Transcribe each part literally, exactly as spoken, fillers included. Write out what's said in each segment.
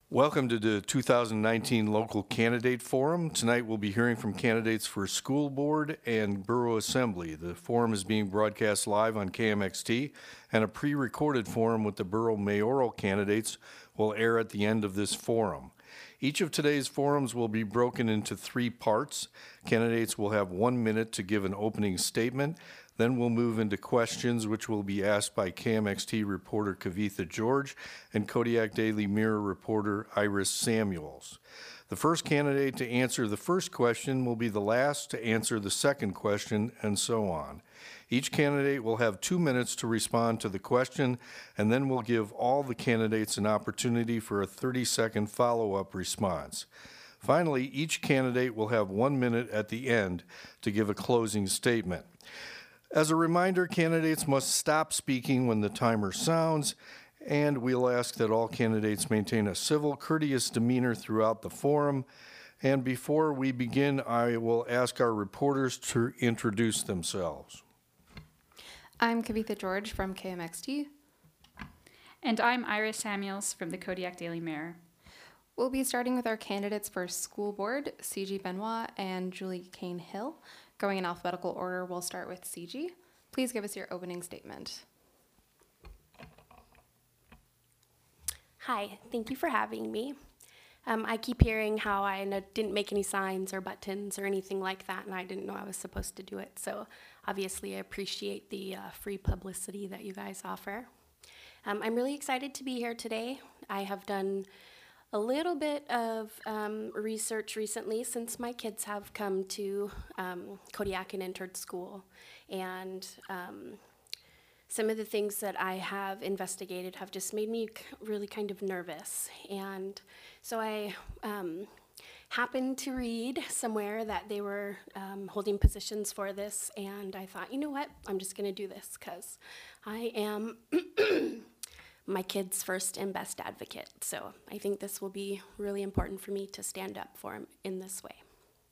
Welcome to the two thousand nineteen Local Candidate Forum. Tonight we'll be hearing from candidates for School Board and Borough Assembly. The forum is being broadcast live on K M X T, and a pre-recorded forum with the borough mayoral candidates will air at the end of this forum. Each of today's forums will be broken into three parts. Candidates will have one minute to give an opening statement. Then we'll move into questions, which will be asked by K M X T reporter Kavitha George and Kodiak Daily Mirror reporter Iris Samuels. The first candidate to answer the first question will be the last to answer the second question, and so on. Each candidate will have two minutes to respond to the question, and then we'll give all the candidates an opportunity for a thirty-second follow-up response. Finally, each candidate will have one minute at the end to give a closing statement. As a reminder, candidates must stop speaking when the timer sounds, and we'll ask that all candidates maintain a civil, courteous demeanor throughout the forum. And before we begin, I will ask our reporters to introduce themselves. I'm Kavitha George from K M X T. And I'm Iris Samuels from the Kodiak Daily Mirror. We'll be starting with our candidates for School Board, C G Benoit and Julie Kane Hill. Going in alphabetical order, we'll start with C G. Please give us your opening statement. Hi, thank you for having me. Um, I keep hearing how I n- didn't make any signs or buttons or anything like that, and I didn't know I was supposed to do it. So obviously I appreciate the uh, free publicity that you guys offer. Um, I'm really excited to be here today. I have done a little bit of um, research recently since my kids have come to um, Kodiak and entered school. And um, some of the things that I have investigated have just made me really kind of nervous. And so I um, happened to read somewhere that they were um, holding positions for this, and I thought, you know what, I'm just gonna do this because I am my kid's first and best advocate. So I think this will be really important for me to stand up for him in this way.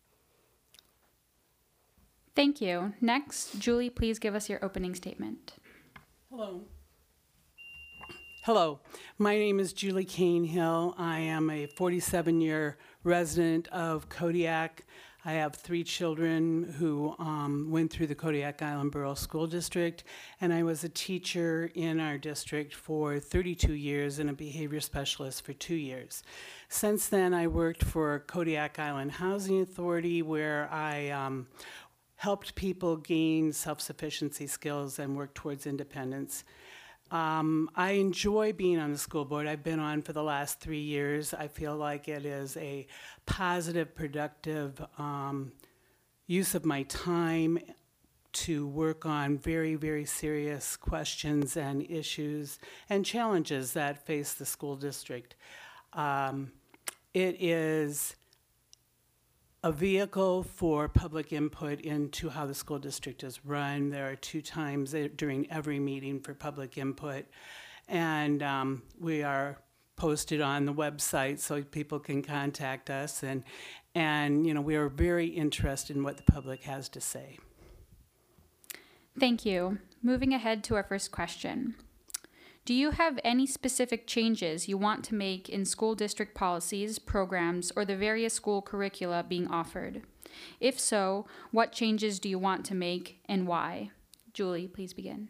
Thank you. Next, Julie, please give us your opening statement. Hello. Hello. My name is Julie Kane Hill. I am a forty-seven-year resident of Kodiak. I have three children who um, went through the Kodiak Island Borough School District, and I was a teacher in our district for thirty-two years and a behavior specialist for two years. Since then, I worked for Kodiak Island Housing Authority, where I um, helped people gain self-sufficiency skills and work towards independence. Um, I enjoy being on the school board. I've been on for the last three years. I feel like it is a positive, productive um, use of my time to work on very, very serious questions and issues and challenges that face the school district. Um, it is a vehicle for public input into how the school district is run. There are two times during every meeting for public input, and um, we are posted on the website so people can contact us, and, and you know, we are very interested in what the public has to say. Thank you. Moving ahead to our first question. Do you have any specific changes you want to make in school district policies, programs, or the various school curricula being offered? If so, what changes do you want to make and why? Julie, please begin.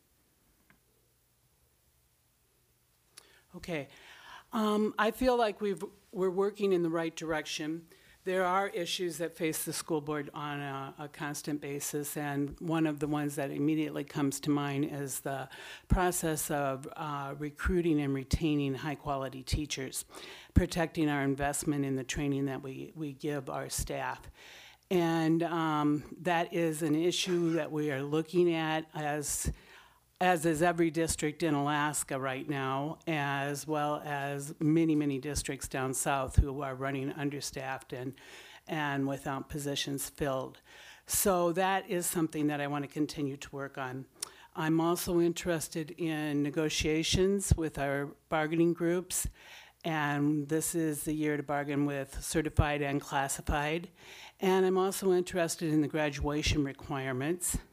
Okay. Um, I feel like we've, we're working in the right direction. There are issues that face the school board on a, a constant basis, and one of the ones that immediately comes to mind is the process of uh, recruiting and retaining high-quality teachers, protecting our investment in the training that we, we give our staff. And um, that is an issue that we are looking at as as is every district in Alaska right now, as well as many, many districts down south who are running understaffed and, and without positions filled. So that is something that I want to continue to work on. I'm also interested in negotiations with our bargaining groups, and this is the year to bargain with certified and classified. And I'm also interested in the graduation requirements.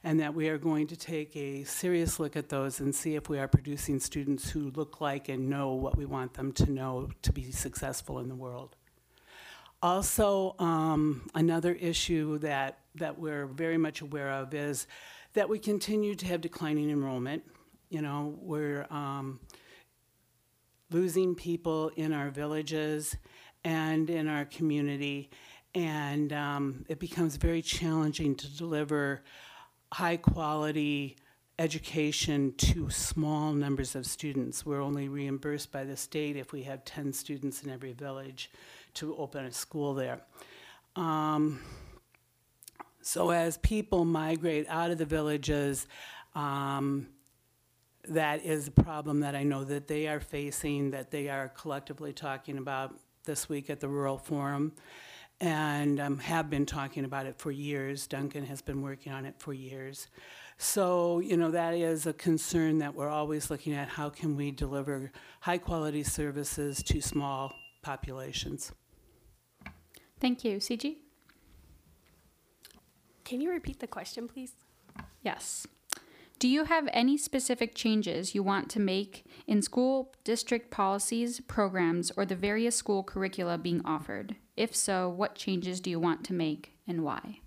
and that we are going to take a serious look at those and see if we are producing students who look like and know what we want them to know to be successful in the world. Also, um, another issue that, that we're very much aware of is that we continue to have declining enrollment. You know, we're um, losing people in our villages and in our community, and um, it becomes very challenging to deliver high-quality education to small numbers of students. We're only reimbursed by the state if we have ten students in every village to open a school there. Um, so as people migrate out of the villages, um, that is a problem that I know that they are facing, that they are collectively talking about this week at the Rural Forum, and um, have been talking about it for years. Duncan has been working on it for years. So, you know, that is a concern that we're always looking at. How can we deliver high-quality services to small populations? Thank you. C G? Can you repeat the question, please? Yes. Do you have any specific changes you want to make in school district policies, programs, or the various school curricula being offered? If so, what changes do you want to make and why?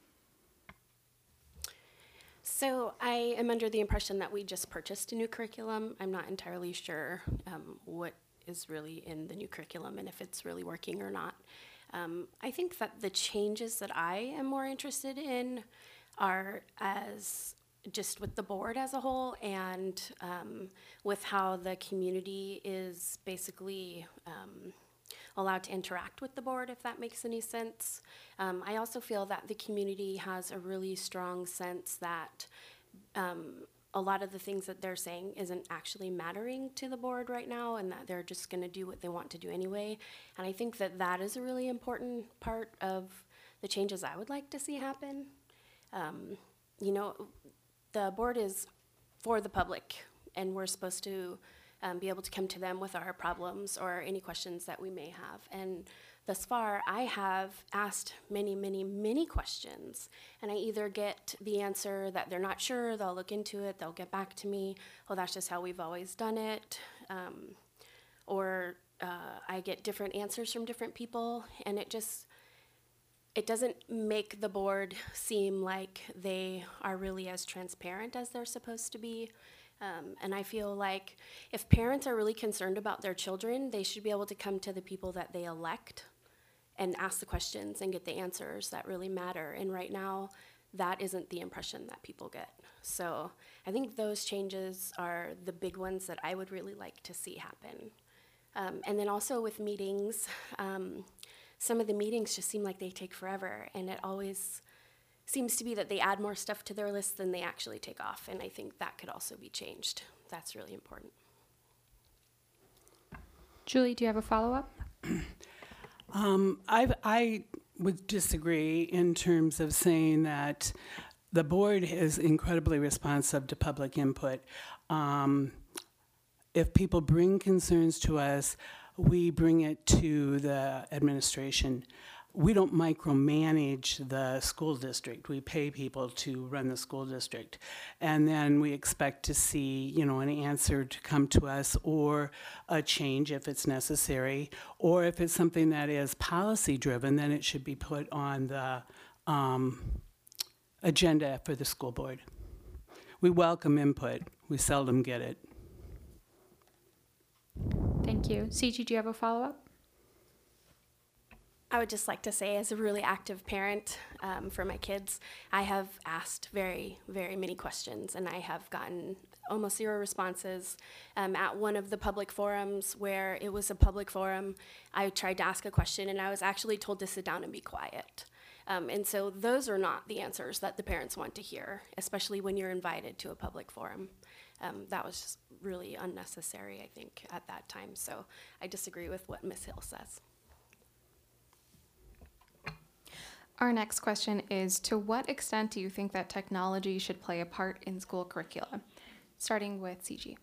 So I am under the impression that we just purchased a new curriculum. I'm not entirely sure um, what is really in the new curriculum and if it's really working or not. Um, I think that the changes that I am more interested in are as just with the board as a whole, and um, with how the community is basically um, allowed to interact with the board, if that makes any sense. Um, I also feel that the community has a really strong sense that um, a lot of the things that they're saying isn't actually mattering to the board right now, and that they're just going to do what they want to do anyway. And I think that that is a really important part of the changes I would like to see happen. Um, you know, the board is for the public, and we're supposed to um, be able to come to them with our problems or any questions that we may have. And thus far, I have asked many, many, many questions, and I either get the answer that they're not sure, they'll look into it, they'll get back to me, oh, that's just how we've always done it, um, or uh, I get different answers from different people, and it just, it doesn't make the board seem like they are really as transparent as they're supposed to be. Um, and I feel like if parents are really concerned about their children, they should be able to come to the people that they elect and ask the questions and get the answers that really matter. And right now, that isn't the impression that people get. So I think those changes are the big ones that I would really like to see happen. Um, and then also with meetings, um, some of the meetings just seem like they take forever, and it always seems to be that they add more stuff to their list than they actually take off, and I think that could also be changed. That's really important. Julie, do you have a follow-up? Um, I, I would disagree in terms of saying that the board is incredibly responsive to public input. Um, if people bring concerns to us, we bring it to the administration. We don't micromanage the school district. We pay people to run the school district. And then we expect to see, you know, an answer to come to us, or a change if it's necessary, or if it's something that is policy driven, then it should be put on the um, agenda for the school board. We welcome input. We seldom get it. Thank you. C G, do you have a follow-up? I would just like to say, as a really active parent um, for my kids, I have asked very, very many questions, and I have gotten almost zero responses. Um, at one of the public forums, where it was a public forum, I tried to ask a question, and I was actually told to sit down and be quiet. Um, and so those are not the answers that the parents want to hear, especially when you're invited to a public forum. Um, that was just really unnecessary, I think, at that time. So I disagree with what Miz Hill says. Our next question is, to what extent do you think that technology should play a part in school curricula? Starting with C G.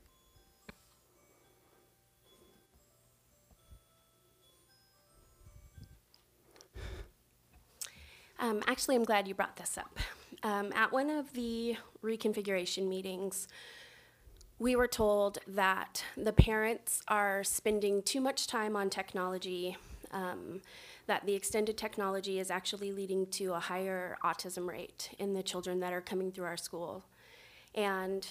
Um, actually, I'm glad you brought this up. Um, at one of the reconfiguration meetings, we were told that the parents are spending too much time on technology, um, that the extended technology is actually leading to a higher autism rate in the children that are coming through our school. And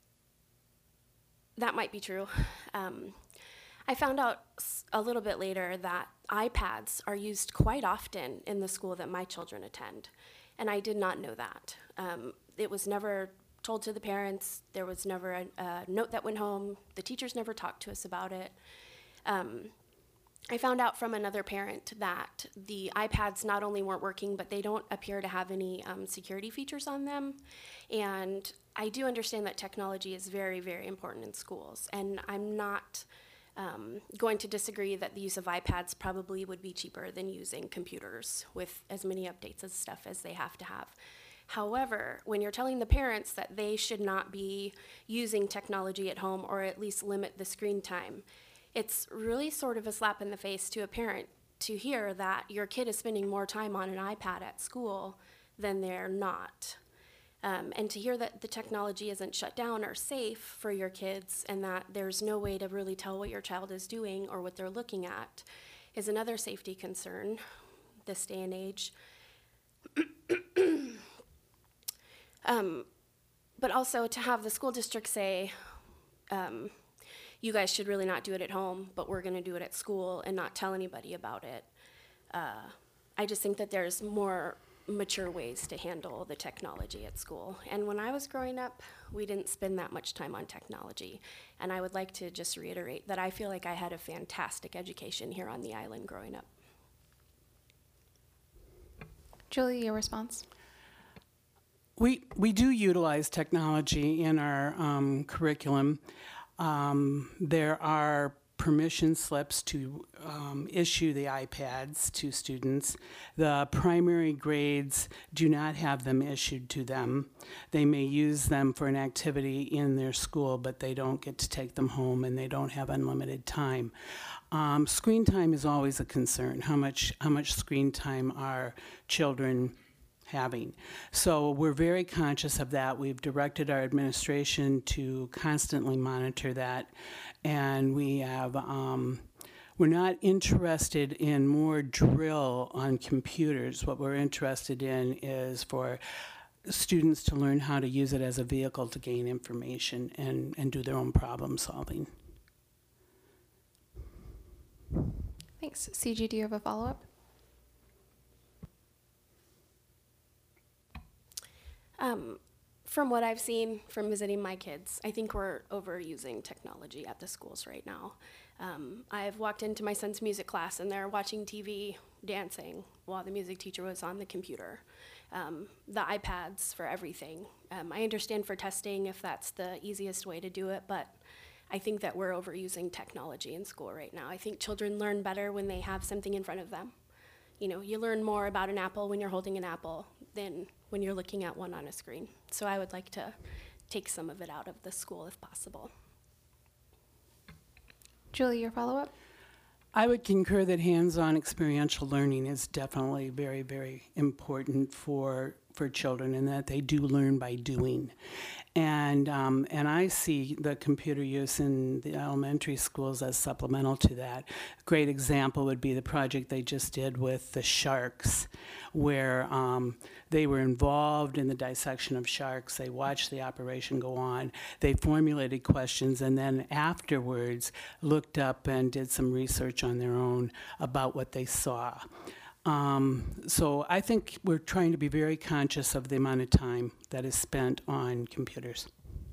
that might be true. Um, I found out s- a little bit later that iPads are used quite often in the school that my children attend, and I did not know that. Um, it was never told to the parents. There was never a, a note that went home. The teachers never talked to us about it. Um, I found out from another parent that the iPads not only weren't working, but they don't appear to have any um, security features on them. And I do understand that technology is very, very important in schools. And I'm not um, going to disagree that the use of iPads probably would be cheaper than using computers with as many updates and stuff as they have to have. However, when you're telling the parents that they should not be using technology at home or at least limit the screen time, it's really sort of a slap in the face to a parent to hear that your kid is spending more time on an iPad at school than they're not. Um, and to hear that the technology isn't shut down or safe for your kids and that there's no way to really tell what your child is doing or what they're looking at is another safety concern this day and age. um, but also to have the school district say, um, you guys should really not do it at home, but we're going to do it at school and not tell anybody about it. Uh, I just think that there's more mature ways to handle the technology at school. And when I was growing up, we didn't spend that much time on technology. And I would like to just reiterate that I feel like I had a fantastic education here on the island growing up. Julie, your response? We, we do utilize technology in our um, curriculum. Um, there are permission slips to um, issue the iPads to students. The primary grades do not have them issued to them. They may use them for an activity in their school, but they don't get to take them home and they don't have unlimited time. Um, screen time is always a concern. How much, how much screen time are children having? So we're very conscious of that. We've directed our administration to constantly monitor that, and we have, um, we're not interested in more drill on computers. What we're interested in is for students to learn how to use it as a vehicle to gain information and, and do their own problem solving. Thanks. C G, do you have a follow-up? Um, from what I've seen from visiting my kids, I think we're overusing technology at the schools right now. Um, I've walked into my son's music class and they're watching T V, dancing, while the music teacher was on the computer. Um, the iPads for everything. Um, I understand for testing if that's the easiest way to do it, but I think that we're overusing technology in school right now. I think children learn better when they have something in front of them. You know, you learn more about an apple when you're holding an apple than when you're looking at one on a screen. So I would like to take some of it out of the school if possible. Julie, your follow-up? I would concur that hands-on experiential learning is definitely very, very important for for children, and that they do learn by doing. And um, and I see the computer use in the elementary schools as supplemental to that. A great example would be the project they just did with the sharks, where um, they were involved in the dissection of sharks. They watched the operation go on. They formulated questions, and then afterwards looked up and did some research on their own about what they saw. Um, so I think we're trying to be very conscious of the amount of time that is spent on computers.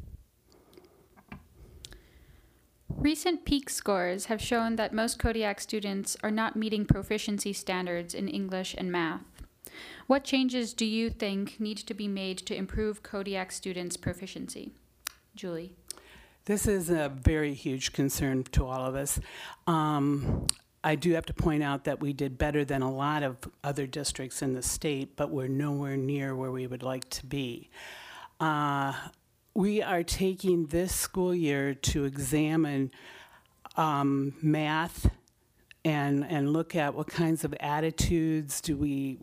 Recent PEAK scores have shown that most Kodiak students are not meeting proficiency standards in English and math. What changes do you think need to be made to improve Kodiak students' proficiency? Julie. This is a very huge concern to all of us. Um, I do have to point out that we did better than a lot of other districts in the state, but we're nowhere near where we would like to be. Uh, we are taking this school year to examine um, math and, and look at what kinds of attitudes do we, we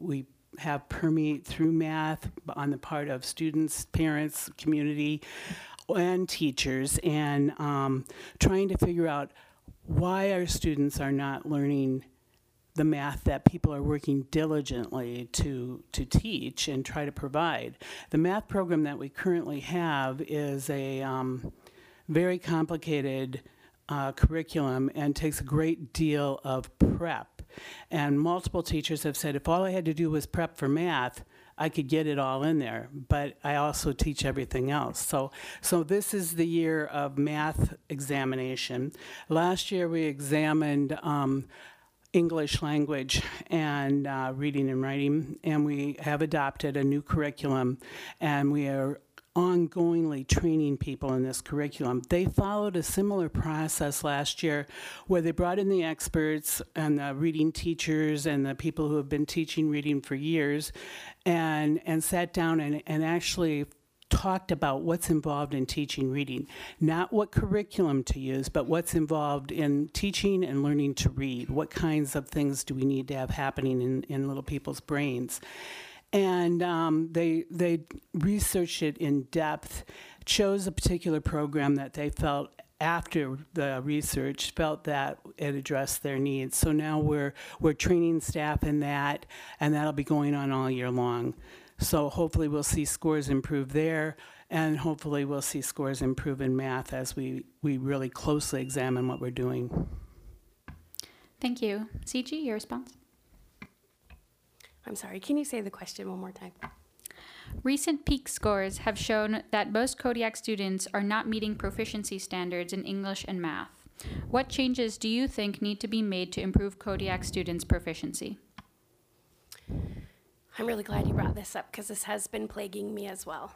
have permeate through math on the part of students, parents, community, and teachers, and um, trying to figure out why our students are not learning the math that people are working diligently to to teach and try to provide. The math program that we currently have is a um, very complicated uh, curriculum and takes a great deal of prep. And multiple teachers have said, if all I had to do was prep for math, I could get it all in there, but I also teach everything else. So, so this is the year of math examination. Last year we examined um, English language and uh, reading and writing, and we have adopted a new curriculum, and we are ongoingly training people in this curriculum. They followed a similar process last year where they brought in the experts and the reading teachers and the people who have been teaching reading for years and, and sat down and, and actually talked about what's involved in teaching reading. Not what curriculum to use, but what's involved in teaching and learning to read. What kinds of things do we need to have happening in, in little people's brains? And um, they they researched it in depth, chose a particular program that they felt after the research felt that it addressed their needs. So now we're we're training staff in that, and that'll be going on all year long. So hopefully we'll see scores improve there, and hopefully we'll see scores improve in math as we, we really closely examine what we're doing. Thank you. C G, your response? I'm sorry, can you say the question one more time? Recent PEAK scores have shown that most Kodiak students are not meeting proficiency standards in English and math. What changes do you think need to be made to improve Kodiak students' proficiency? I'm really glad you brought this up because this has been plaguing me as well.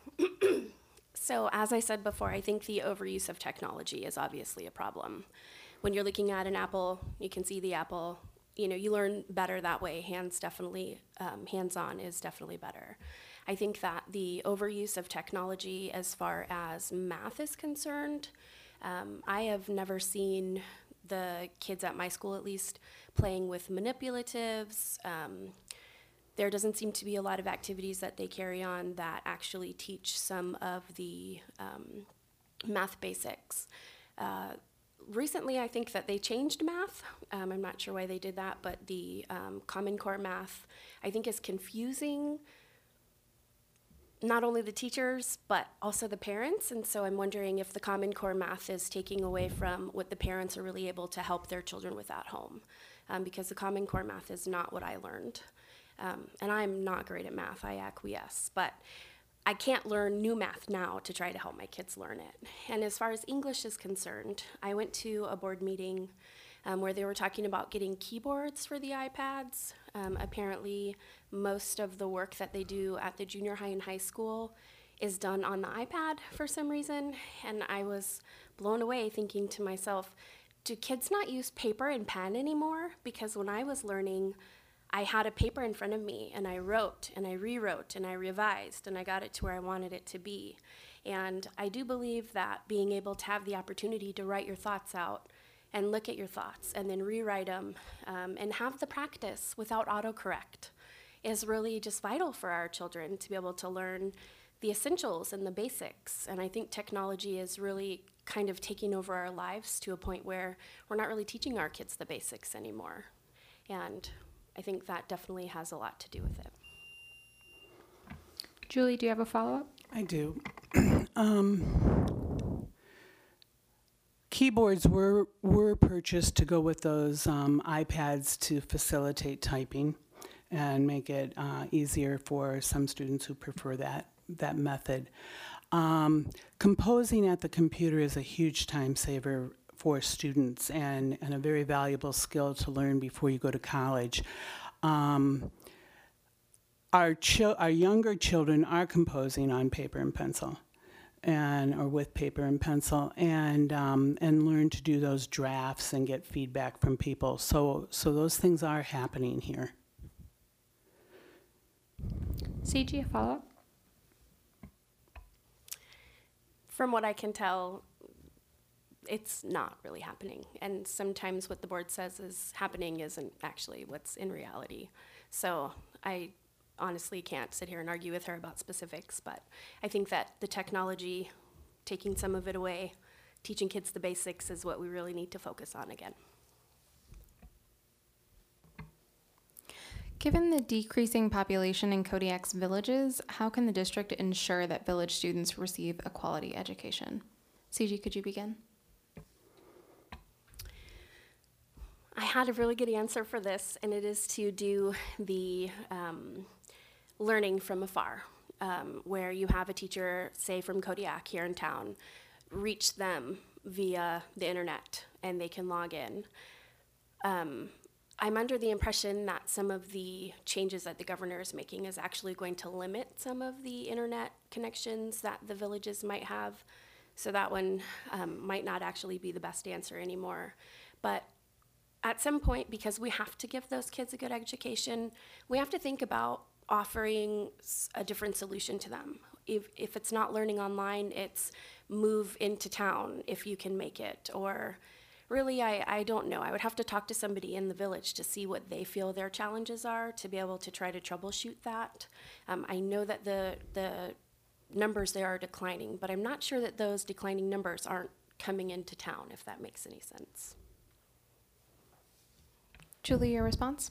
So as I said before, I think the overuse of technology is obviously a problem. When you're looking at an apple, you can see the apple. You know, you learn better that way. Hands definitely, um, hands-on is definitely better. I think that the overuse of technology as far as math is concerned, um, I have never seen the kids at my school at least playing with manipulatives. Um, there doesn't seem to be a lot of activities that they carry on that actually teach some of the um, math basics. Uh, Recently, I think that they changed math. Um, I'm not sure why they did that, but the um, Common Core math, I think, is confusing not only the teachers, but also the parents. And so I'm wondering if the Common Core math is taking away from what the parents are really able to help their children with at home. Um, because the Common Core math is not what I learned. Um, and I'm not great at math, I acquiesce. But I can't learn new math now to try to help my kids learn it. And as far as English is concerned, I went to a board meeting um, where they were talking about getting keyboards for the iPads. Um, apparently, most of the work that they do at the junior high and high school is done on the iPad for some reason. And I was blown away thinking to myself, do kids not use paper and pen anymore? Because when I was learning, I had a paper in front of me, and I wrote, and I rewrote, and I revised, and I got it to where I wanted it to be. And I do believe that being able to have the opportunity to write your thoughts out and look at your thoughts and then rewrite them um, and have the practice without autocorrect is really just vital for our children to be able to learn the essentials and the basics. And I think technology is really kind of taking over our lives to a point where we're not really teaching our kids the basics anymore. And I think that definitely has a lot to do with it. Julie, do you have a follow-up? I do. um, keyboards were were purchased to go with those um, iPads to facilitate typing and make it uh, easier for some students who prefer that that method. Um, composing at the computer is a huge time saver for students and, and a very valuable skill to learn before you go to college. Um, our, chil- our younger children are composing on paper and pencil, and or with paper and pencil, and um, and learn to do those drafts and get feedback from people. So so those things are happening here. C G, a follow-up? From what I can tell, it's not really happening. And sometimes what the board says is happening isn't actually what's in reality. So I honestly can't sit here and argue with her about specifics, but I think that the technology, taking some of it away, teaching kids the basics is what we really need to focus on again. Given the decreasing population in Kodiak's villages, how can the district ensure that village students receive a quality education? C G, could you begin? I had a really good answer for this, and it is to do the um, learning from afar, um, where you have a teacher, say from Kodiak here in town, reach them via the internet, and they can log in. Um, I'm under the impression that some of the changes that the governor is making is actually going to limit some of the internet connections that the villages might have. So that one um, might not actually be the best answer anymore. But at some point, because we have to give those kids a good education, we have to think about offering a different solution to them. If, if it's not learning online, it's move into town if you can make it, or really, I, I don't know. I would have to talk to somebody in the village to see what they feel their challenges are to be able to try to troubleshoot that. Um, I know that the, the numbers there are declining, but I'm not sure that those declining numbers aren't coming into town, if that makes any sense. Julie, your response?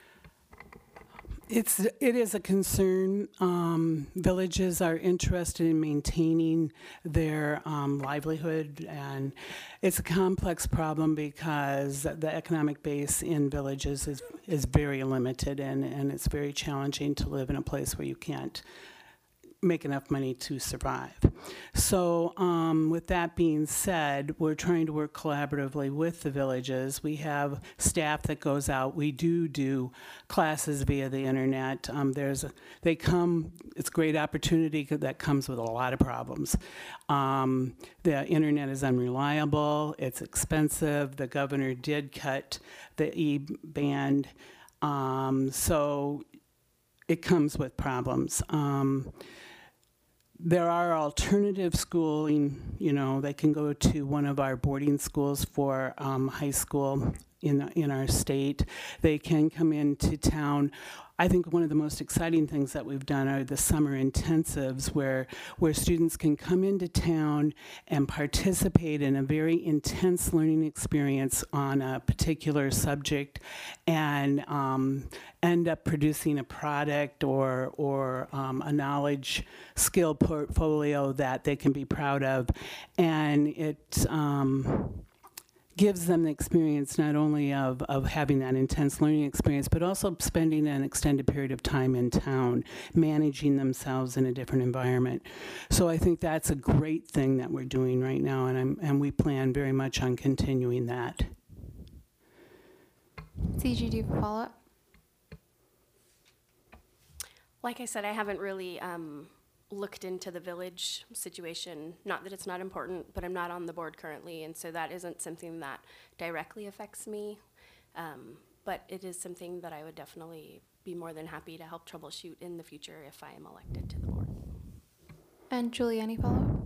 It's, it is a concern. Um, villages are interested in maintaining their um, livelihood, and it's a complex problem because the economic base in villages is, is very limited, and, and it's very challenging to live in a place where you can't make enough money to survive. So um, with that being said, we're trying to work collaboratively with the villages. We have staff that goes out. We do do classes via the internet. Um, there's a, they come, it's a great opportunity that comes with a lot of problems. Um, the internet is unreliable, it's expensive. The governor did cut the E-band, um, so it comes with problems. Um, There are alternative schooling, you know, they can go to one of our boarding schools for um, high school in, in our state. They can come into town. I think one of the most exciting things that we've done are the summer intensives where, where students can come into town and participate in a very intense learning experience on a particular subject and um, end up producing a product or, or um, a knowledge skill portfolio that they can be proud of. And it um, gives them the experience not only of, of having that intense learning experience, but also spending an extended period of time in town, managing themselves in a different environment. So I think that's a great thing that we're doing right now, and, I'm, and we plan very much on continuing that. C G, do you have a follow-up? Like I said, I haven't really um, looked into the village situation. Not that it's not important, but I'm not on the board currently, and so that isn't something that directly affects me. Um, but it is something that I would definitely be more than happy to help troubleshoot in the future if I am elected to the board. And Julie, any follow-up?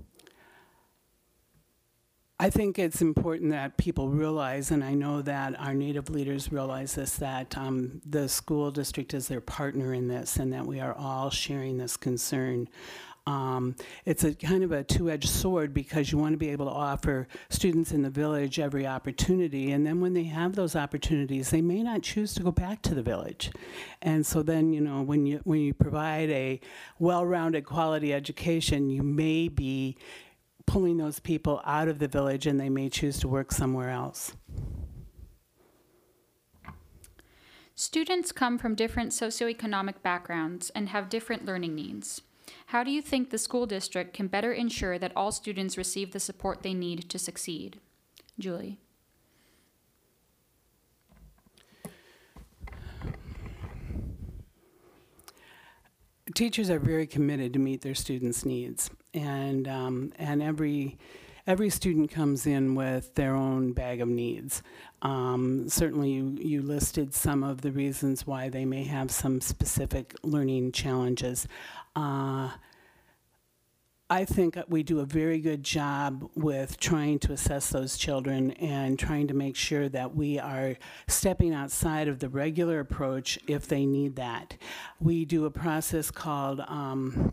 I think it's important that people realize, and I know that our Native leaders realize this, that um, the school district is their partner in this and that we are all sharing this concern. Um, it's a kind of a two-edged sword because you want to be able to offer students in the village every opportunity, and then when they have those opportunities, they may not choose to go back to the village. And so then, you know, when you, when you provide a well-rounded quality education, you may be pulling those people out of the village and they may choose to work somewhere else. Students come from different socioeconomic backgrounds and have different learning needs. How do you think the school district can better ensure that all students receive the support they need to succeed? Julie. Teachers are very committed to meet their students' needs, and um, and every every student comes in with their own bag of needs. Um, certainly, you you listed some of the reasons why they may have some specific learning challenges. Uh, I think we do a very good job with trying to assess those children and trying to make sure that we are stepping outside of the regular approach if they need that. We do a process called um,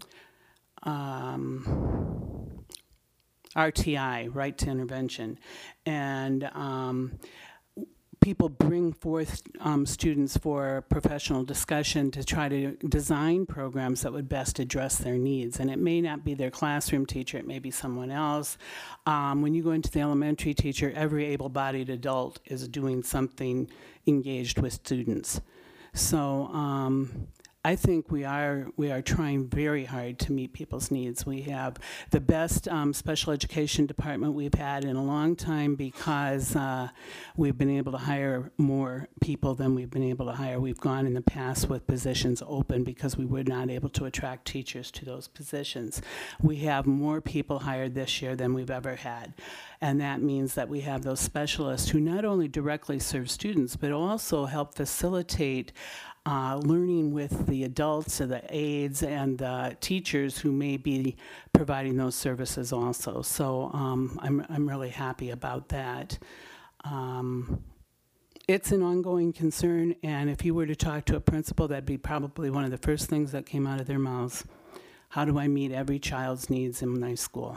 um, R T I, Right to Intervention, and um, people bring forth um, students for professional discussion to try to design programs that would best address their needs. And it may not be their classroom teacher, it may be someone else. Um, when you go into the elementary teacher, every able-bodied adult is doing something engaged with students. So um, I think we are we are trying very hard to meet people's needs. We have the best um, special education department we've had in a long time because uh, we've been able to hire more people than we've been able to hire. We've gone in the past with positions open because we were not able to attract teachers to those positions. We have more people hired this year than we've ever had. And that means that we have those specialists who not only directly serve students, but also help facilitate Uh, learning with the adults and the aides and the teachers who may be providing those services also. So um, I'm, I'm really happy about that. Um, it's an ongoing concern, and if you were to talk to a principal, that'd be probably one of the first things that came out of their mouths. How do I meet every child's needs in my school?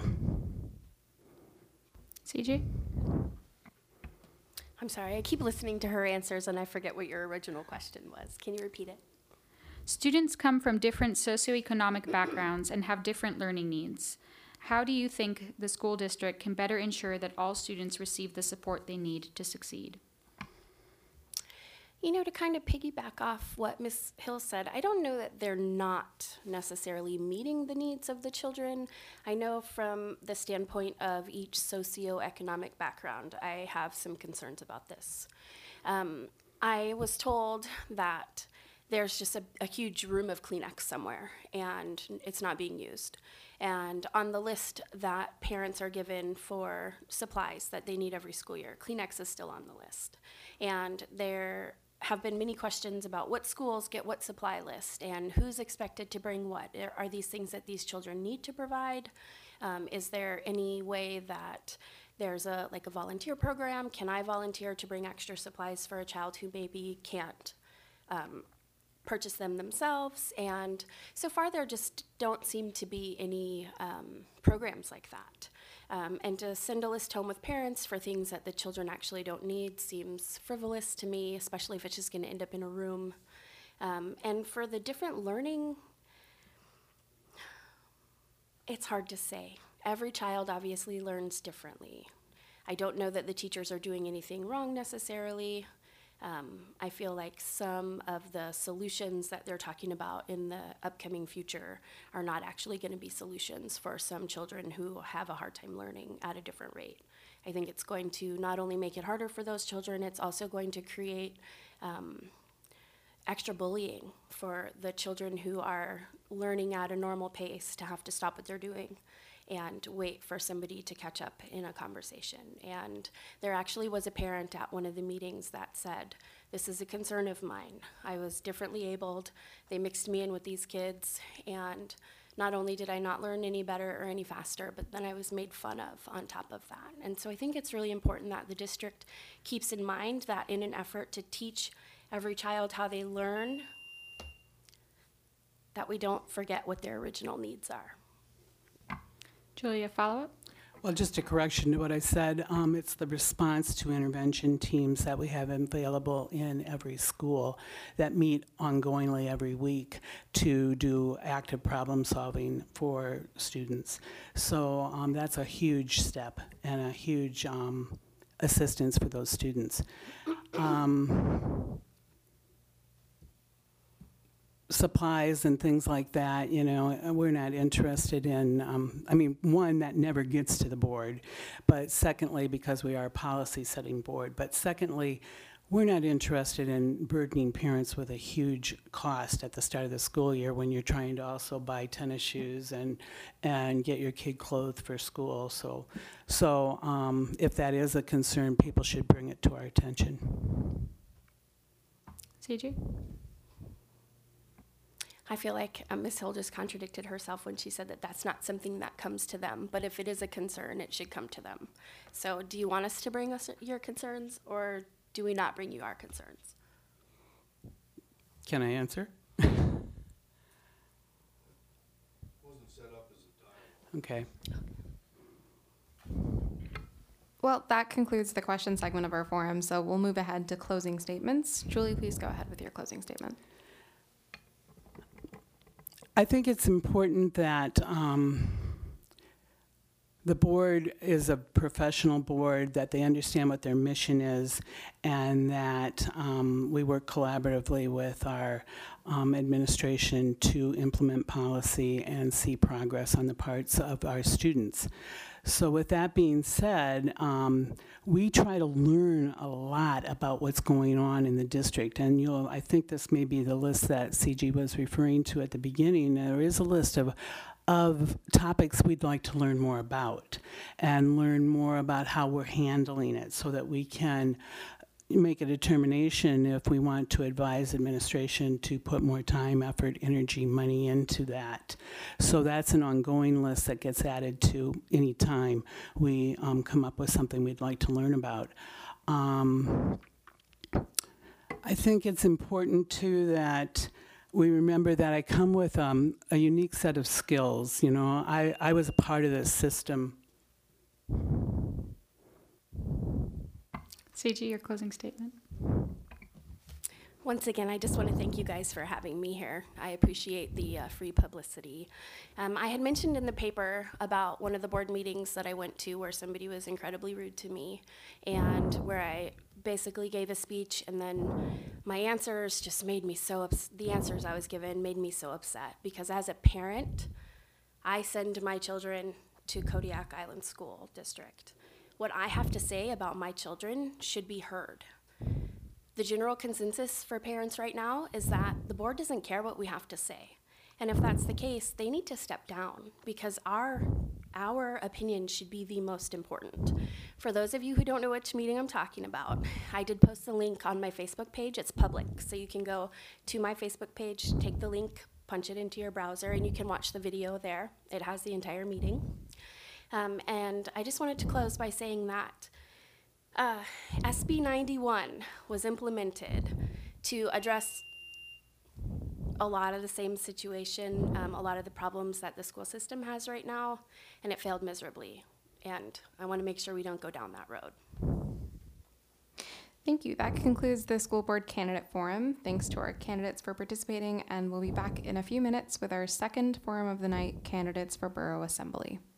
C J? I'm sorry, I keep listening to her answers and I forget what your original question was. Can you repeat it? Students come from different socioeconomic backgrounds and have different learning needs. How do you think the school district can better ensure that all students receive the support they need to succeed? You know, to kind of piggyback off what Miz Hill said, I don't know that they're not necessarily meeting the needs of the children. I know from the standpoint of each socioeconomic background, I have some concerns about this. Um, I was told that there's just a, a huge room of Kleenex somewhere and it's not being used. And on the list that parents are given for supplies that they need every school year, Kleenex is still on the list. And there have been many questions about what schools get what supply list and who's expected to bring what. Are, are these things that these children need to provide? Um, is there any way that there's a like a volunteer program? Can I volunteer to bring extra supplies for a child who maybe can't um, purchase them themselves? And so far there just don't seem to be any um, programs like that. Um, and to send a list home with parents for things that the children actually don't need seems frivolous to me, especially if it's just going to end up in a room. Um, and for the different learning, it's hard to say. Every child obviously learns differently. I don't know that the teachers are doing anything wrong necessarily. Um, I feel like some of the solutions that they're talking about in the upcoming future are not actually going to be solutions for some children who have a hard time learning at a different rate. I think it's going to not only make it harder for those children, it's also going to create um, extra bullying for the children who are learning at a normal pace to have to stop what they're doing and wait for somebody to catch up in a conversation. And there actually was a parent at one of the meetings that said, this is a concern of mine. I was differently abled. They mixed me in with these kids, and not only did I not learn any better or any faster, but then I was made fun of on top of that. And so I think it's really important that the district keeps in mind that in an effort to teach every child how they learn, that we don't forget what their original needs are. Julia, follow-up? Well, just a correction to what I said. Um, it's the response to intervention teams that we have available in every school that meet ongoingly every week to do active problem solving for students. So um, that's a huge step and a huge um, assistance for those students. Um, supplies and things like that, you know, we're not interested in, um, I mean, one, that never gets to the board, but secondly, because we are a policy setting board, but secondly, we're not interested in burdening parents with a huge cost at the start of the school year when you're trying to also buy tennis shoes and and get your kid clothed for school. So, so um, if that is a concern, people should bring it to our attention. C J? I feel like um, Miz Hill just contradicted herself when she said that that's not something that comes to them, but if it is a concern, it should come to them. So do you want us to bring us your concerns, or do we not bring you our concerns? Can I answer? Okay. Well, that concludes the question segment of our forum, so we'll move ahead to closing statements. Julie, please go ahead with your closing statement. I think it's important that um, the board is a professional board, that they understand what their mission is, and that um, we work collaboratively with our um, administration to implement policy and see progress on the parts of our students. So with that being said, um, we try to learn a lot about what's going on in the district. And you'll, I think this may be the list that C G was referring to at the beginning. There is a list of of topics we'd like to learn more about and learn more about how we're handling it so that we can make a determination if we want to advise administration to put more time, effort, energy, money into that. So that's an ongoing list that gets added to any time we um, come up with something we'd like to learn about. Um, I think it's important too that we remember that I come with um, a unique set of skills. You know, I, I was a part of this system. C G, your closing statement. Once again, I just want to thank you guys for having me here. I appreciate the uh, free publicity. Um, I had mentioned in the paper about one of the board meetings that I went to where somebody was incredibly rude to me, and where I basically gave a speech, and then my answers just made me so ups- the answers I was given made me so upset, because as a parent, I send my children to Kodiak Island School District. What I have to say about my children should be heard. The general consensus for parents right now is that the board doesn't care what we have to say. And if that's the case, they need to step down, because our our opinion should be the most important. For those of you who don't know which meeting I'm talking about, I did post the link on my Facebook page. It's public, so you can go to my Facebook page, take the link, punch it into your browser, and you can watch the video there. It has the entire meeting. Um, and I just wanted to close by saying that uh, S B ninety-one was implemented to address a lot of the same situation, um, a lot of the problems that the school system has right now, and it failed miserably. And I want to make sure we don't go down that road. Thank you. That concludes the school board candidate forum. Thanks to our candidates for participating, and we'll be back in a few minutes with our second forum of the night, candidates for Borough Assembly.